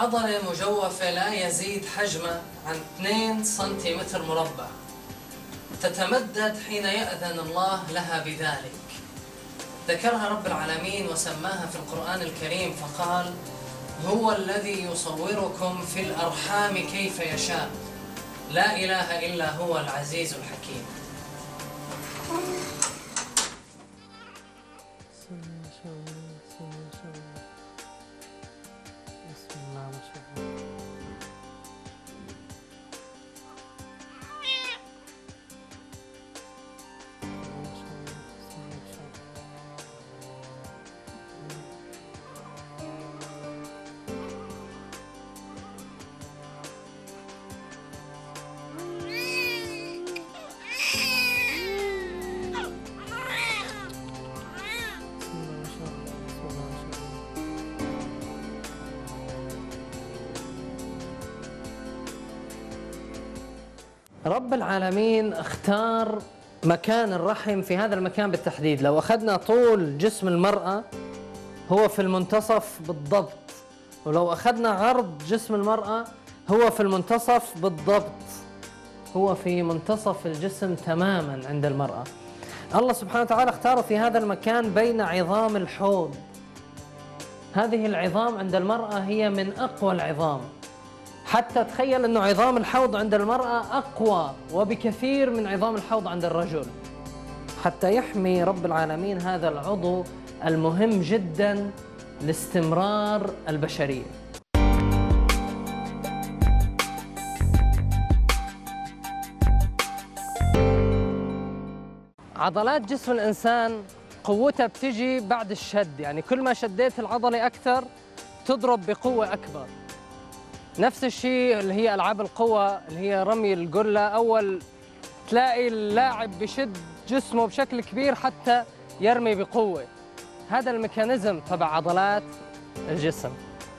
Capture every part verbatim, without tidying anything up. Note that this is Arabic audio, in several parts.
عضلة مجوفة لا يزيد حجمه عن اثنين سنتيمتر مربع، تتمدد حين يأذن الله لها بذلك. ذكرها رب العالمين وسماها في القرآن الكريم فقال: هو الذي يصوركم في الأرحام كيف يشاء، لا إله إلا هو العزيز الحكيم. رب العالمين اختار مكان الرحم في هذا المكان بالتحديد. لو أخذنا طول جسم المرأة هو في المنتصف بالضبط، ولو أخذنا عرض جسم المرأة هو في المنتصف بالضبط، هو في منتصف الجسم تماما عند المرأة. الله سبحانه وتعالى اختاره في هذا المكان بين عظام الحوض. هذه العظام عند المرأة هي من أقوى العظام، حتى تخيل أنه عظام الحوض عند المرأة أقوى وبكثير من عظام الحوض عند الرجل، حتى يحمي رب العالمين هذا العضو المهم جدا لاستمرار البشرية. عضلات جسم الإنسان قوتها بتجي بعد الشد، يعني كل ما شديت العضلة أكثر تضرب بقوة أكبر. نفس الشيء اللي هي ألعاب القوى اللي هي رمي القلة، أول تلاقي اللاعب بشد جسمه بشكل كبير حتى يرمي بقوة. هذا الميكانيزم تبع عضلات الجسم.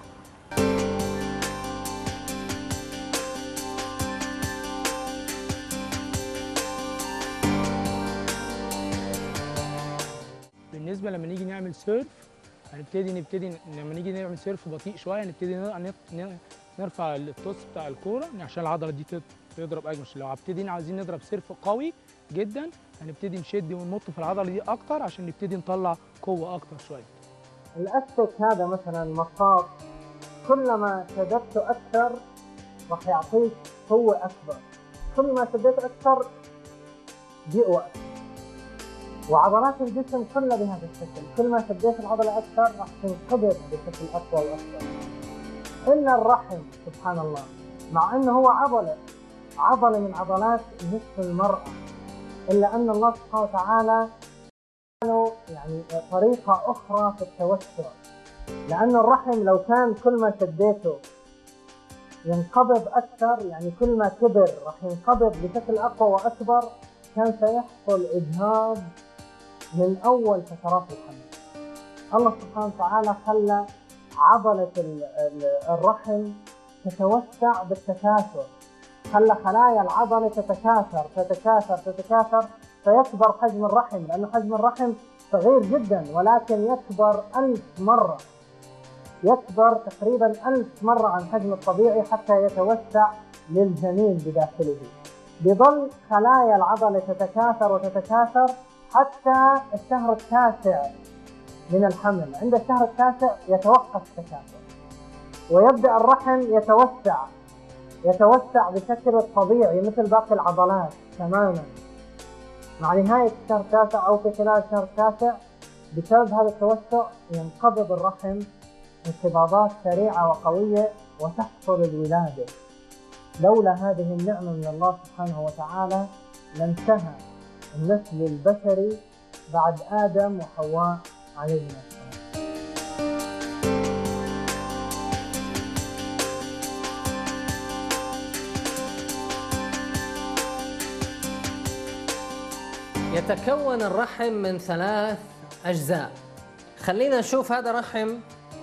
بالنسبة لما نيجي نعمل سيرف هنبتدي نبتدي لما نيجي نعمل سيرف بطيء شوية هنبتدي نرفع التوس بتاع الكورة عشان العضلة دي تضرب أجمل. لو هبتدي عايزين نضرب سيرف قوي جدا هنبتدي نشد ونمط في العضلة دي أكتر عشان نبتدي نطلع قوة أكتر شوية. الأستك هذا مثلا مطاط، كلما شددته أكثر راح يعطيك قوة أكبر، كل ما شديت أكثر بيقوى أكثر. وعضلات الجسم كلها بهذا الشكل، كل ما شديت العضلة أكثر راح تنقبض بشكل أقوى وأكثر. إلا الرحم سبحان الله، مع أنه هو عضلة عضلة من عضلات جسم المرأة، إلا أن الله سبحانه وتعالى له يعني طريقة أخرى في التوسع. لأن الرحم لو كان كل ما شديته ينقبض أكثر، يعني كل ما كبر راح ينقبض بشكل أقوى وأكبر، كان سيحصل إجهاض من أول فترات الحمل. الله سبحانه وتعالى خلى عضلة الرحم تتوسع بالتكاثر، خلى خلايا العضلة تتكاثر تتكاثر تتكاثر فيكبر حجم الرحم، لأن حجم الرحم صغير جدا ولكن يكبر ألف مرة، يكبر تقريبا ألف مرة عن حجم الطبيعي حتى يتوسع للجنين بداخله. بظل خلايا العضلة تتكاثر وتتكاثر حتى الشهر التاسع من الحمل. عند الشهر التاسع يتوقف التكاثر ويبدأ الرحم يتوسع يتوسع بشكل الطبيعي مثل باقي العضلات تماما. مع نهاية الشهر التاسع أو في خلال الشهر التاسع بسبب هذا التوسع ينقبض الرحم انقباضات سريعة وقوية وتحصل الولادة. لولا هذه النعمة من الله سبحانه وتعالى لانتهى النسل البشري بعد آدم وحواء عليهما السلام. يتكون الرحم من ثلاث أجزاء. خلينا نشوف هذا رحم،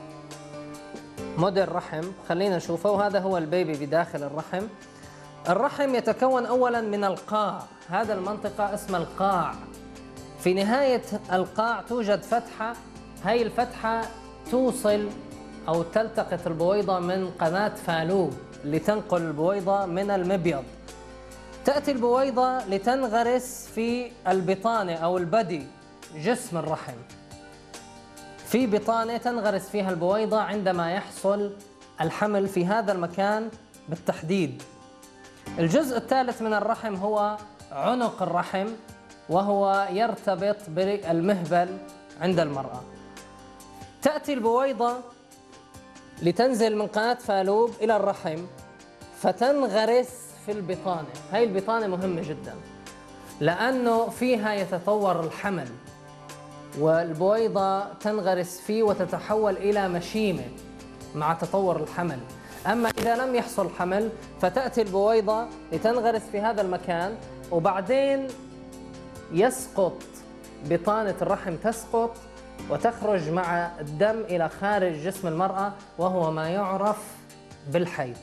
موديل رحم، خلينا نشوفه. وهذا هو البيبي بداخل الرحم. الرحم يتكون أولا من القاع، هذا المنطقة اسمها القاع. في نهاية القاع توجد فتحة، هاي الفتحة توصل أو تلتقط البويضة من قناة فالوب لتنقل البويضة من المبيض. تأتي البويضة لتنغرس في البطانة أو البدي، جسم الرحم. في بطانة تنغرس فيها البويضة عندما يحصل الحمل في هذا المكان بالتحديد. الجزء الثالث من الرحم هو عنق الرحم، وهو يرتبط بالمهبل عند المرأة. تأتي البويضة لتنزل من قناة فالوب إلى الرحم فتنغرس في البطانة. هاي البطانة مهمة جدا لأنه فيها يتطور الحمل، والبويضة تنغرس فيه وتتحول إلى مشيمة مع تطور الحمل. أما إذا لم يحصل حمل فتأتي البويضة لتنغرس في هذا المكان، وبعدين يسقط بطانة الرحم، تسقط وتخرج مع الدم إلى خارج جسم المرأة، وهو ما يعرف بالحيض.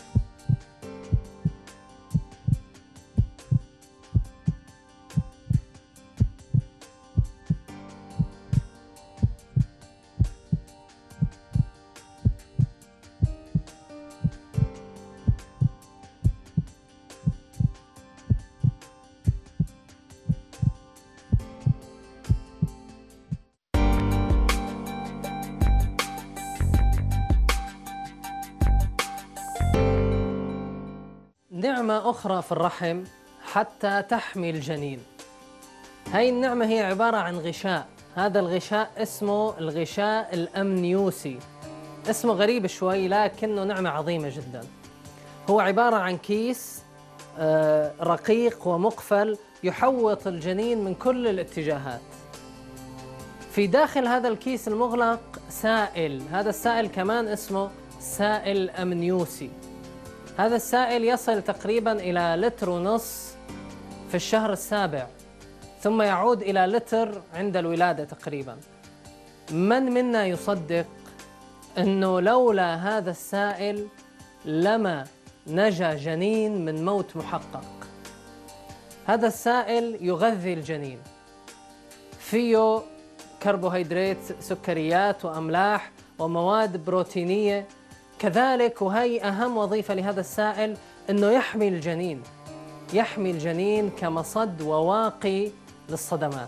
نعمة أخرى في الرحم حتى تحمي الجنين. هاي النعمة هي عبارة عن غشاء. هذا الغشاء اسمه الغشاء الأمنيوسي. اسمه غريب شوي لكنه نعمة عظيمة جدا. هو عبارة عن كيس رقيق ومقفل يحوط الجنين من كل الاتجاهات. في داخل هذا الكيس المغلق سائل، هذا السائل كمان اسمه سائل أمنيوسي. هذا السائل يصل تقريبا إلى لتر ونص في الشهر السابع، ثم يعود إلى لتر عند الولادة تقريبا. من منا يصدق أنه لولا هذا السائل لما نجا جنين من موت محقق؟ هذا السائل يغذي الجنين، فيه كربوهيدرات، سكريات وأملاح ومواد بروتينية كذلك. وهي أهم وظيفة لهذا السائل، أنه يحمي الجنين، يحمي الجنين كمصد وواقي للصدمات.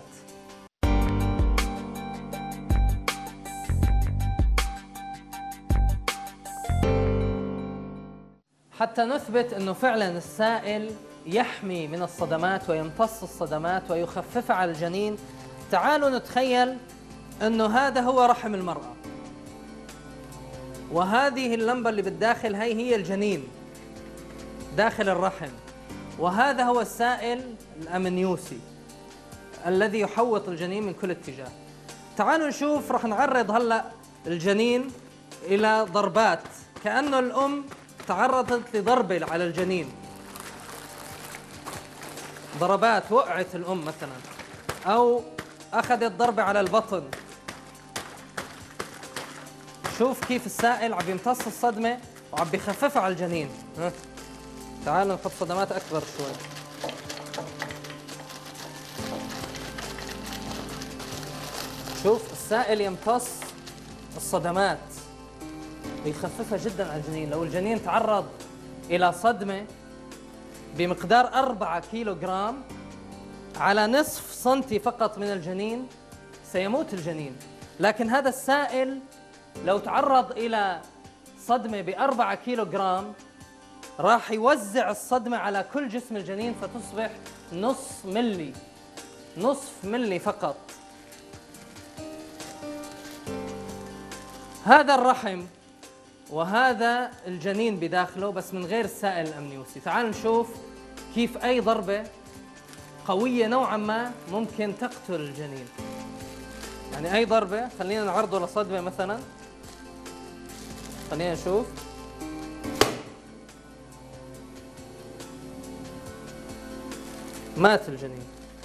حتى نثبت أنه فعلا السائل يحمي من الصدمات ويمتص الصدمات ويخففها على الجنين، تعالوا نتخيل أنه هذا هو رحم المرأة، وهذه اللمبة اللي بالداخل هي هي الجنين داخل الرحم، وهذا هو السائل الأمنيوسي الذي يحوط الجنين من كل اتجاه. تعالوا نشوف، رح نعرض هلأ الجنين إلى ضربات، كأنه الأم تعرضت لضربة على الجنين، ضربات، وقعت الأم مثلا أو أخذت ضربة على البطن. شوف كيف السائل عم يمتص الصدمة وعم بيخففها على الجنين. ها تعالوا نحط صدمات أكبر شوي. شوف السائل يمتص الصدمات ويخففها جدا على الجنين. لو الجنين تعرض إلى صدمة بمقدار أربعة كيلو جرام على نصف سنتي فقط من الجنين سيموت الجنين، لكن هذا السائل لو تعرض إلى صدمة بأربعة كيلو جرام راح يوزع الصدمة على كل جسم الجنين فتصبح نصف ملي، نصف ملي فقط. هذا الرحم وهذا الجنين بداخله بس من غير السائل الأمنيوسي. تعالوا نشوف كيف أي ضربة قوية نوعا ما ممكن تقتل الجنين. يعني أي ضربة، خلينا نعرضه لصدمة مثلا، خلينا نشوف. مات الجنين.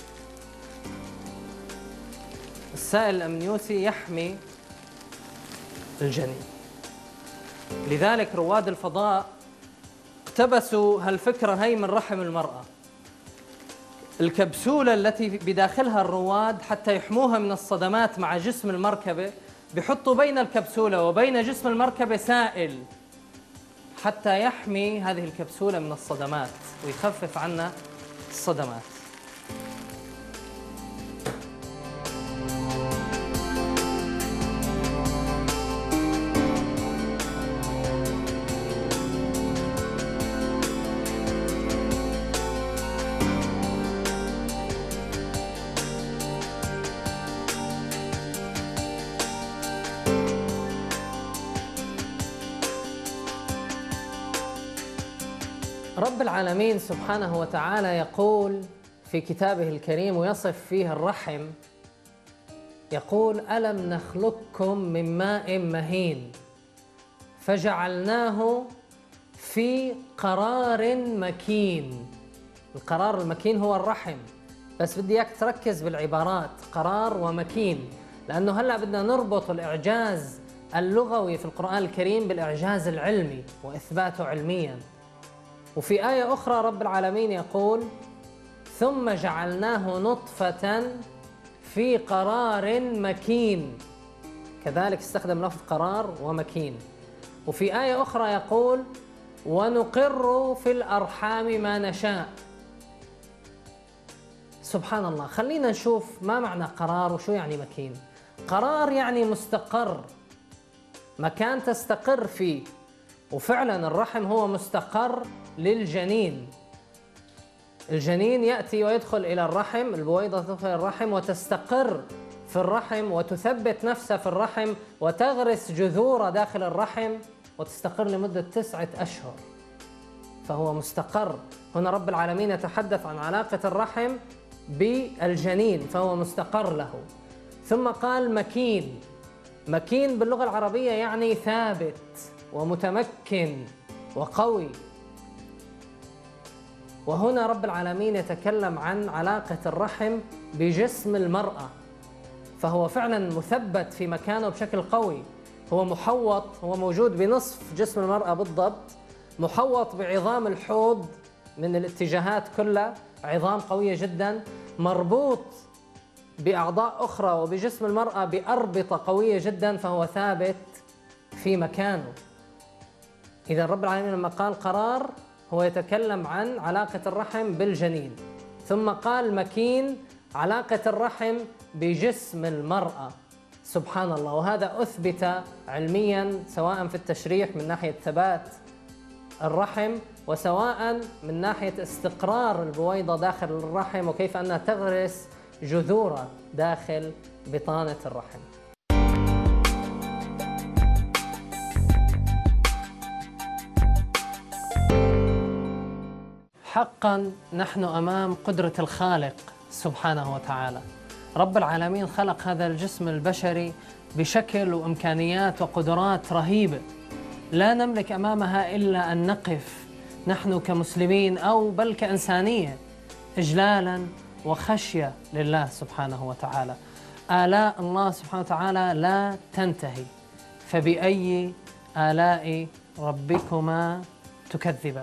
السائل الأمنيوسي يحمي الجنين. لذلك رواد الفضاء اقتبسوا هالفكرة هي من رحم المرأة، الكبسولة التي بداخلها الرواد حتى يحموها من الصدمات مع جسم المركبة بيحطوا بين الكبسولة وبين جسم المركبة سائل حتى يحمي هذه الكبسولة من الصدمات ويخفف عنا الصدمات. رب العالمين سبحانه وتعالى يقول في كتابه الكريم ويصف فيه الرحم، يقول: ألم نخلقكم من ماء مهين فجعلناه في قرار مكين. القرار المكين هو الرحم، بس بدي اياك تركز بالعبارات قرار ومكين، لأنه هلأ بدنا نربط الإعجاز اللغوي في القرآن الكريم بالإعجاز العلمي وإثباته علمياً. وفي آية أخرى رب العالمين يقول: ثم جعلناه نطفة في قرار مكين. كذلك استخدم لفظ قرار ومكين. وفي آية أخرى يقول: ونقر في الأرحام ما نشاء. سبحان الله. خلينا نشوف ما معنى قرار وشو يعني مكين. قرار يعني مستقر، مكان تستقر فيه، وفعلا الرحم هو مستقر للجنين. الجنين يأتي ويدخل إلى الرحم، البويضة تدخل الرحم وتستقر في الرحم وتثبت نفسها في الرحم وتغرس جذور داخل الرحم وتستقر لمدة تسعة أشهر، فهو مستقر. هنا رب العالمين يتحدث عن علاقة الرحم بالجنين، فهو مستقر له. ثم قال مكين. مكين باللغة العربية يعني ثابت ومتمكن وقوي. وهنا رب العالمين يتكلم عن علاقة الرحم بجسم المرأة، فهو فعلا مثبت في مكانه بشكل قوي. هو محوط، هو موجود بنصف جسم المرأة بالضبط، محوط بعظام الحوض من الاتجاهات كلها، عظام قوية جدا، مربوط بأعضاء أخرى وبجسم المرأة بأربطة قوية جدا، فهو ثابت في مكانه. إذا رب العالمين لما قال قرار هو يتكلم عن علاقة الرحم بالجنين. ثم قال مكين، علاقة الرحم بجسم المرأة. سبحان الله. وهذا أثبت علميا سواء في التشريح من ناحية ثبات الرحم، وسواء من ناحية استقرار البويضة داخل الرحم وكيف أنها تغرس جذورها داخل بطانة الرحم. حقا نحن أمام قدرة الخالق سبحانه وتعالى. رب العالمين خلق هذا الجسم البشري بشكل وإمكانيات وقدرات رهيبة لا نملك أمامها إلا أن نقف نحن كمسلمين أو بل كإنسانية إجلالا وخشية لله سبحانه وتعالى. آلاء الله سبحانه وتعالى لا تنتهي، فبأي آلاء ربكما تكذبان؟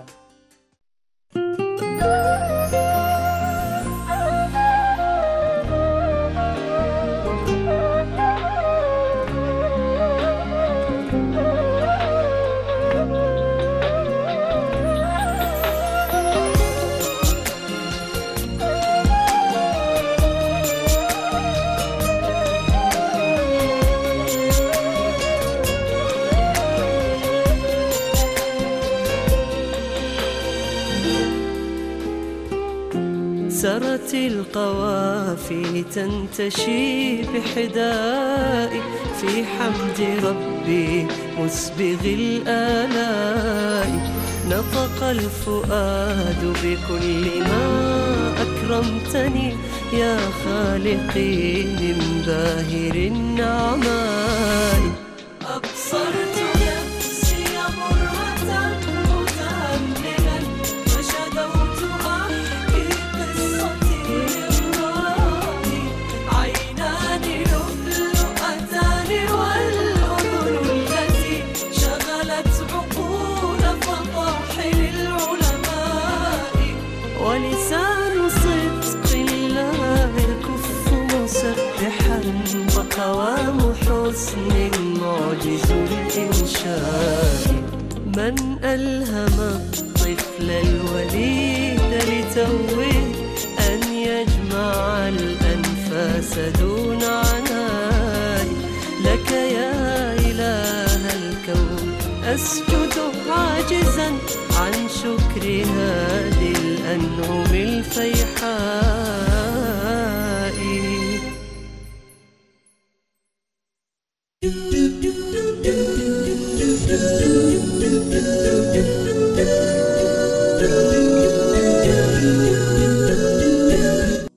سرت القوافي تنتشي بحدائي في حمد ربي مسبغ الآلاء. نطق الفؤاد بكل ما أكرمتني يا خالقي من باهر النعماء. أبصرت نفسي مرة متأملا وشدوت أحكي قصتي لله. عينان لؤلؤتان والأذن التي شغلت عقول فطاحل العلماء. ولسان صدق لا يكف مسبحا وقوام حب حسن معجز الإنشاء. من ألهم الطفل الوليد لتوه أن يجمع الأنفاس دون عناء. لك يا إله الكون أسجد عاجزا عن شكر هذه الأنعم الفيحاء.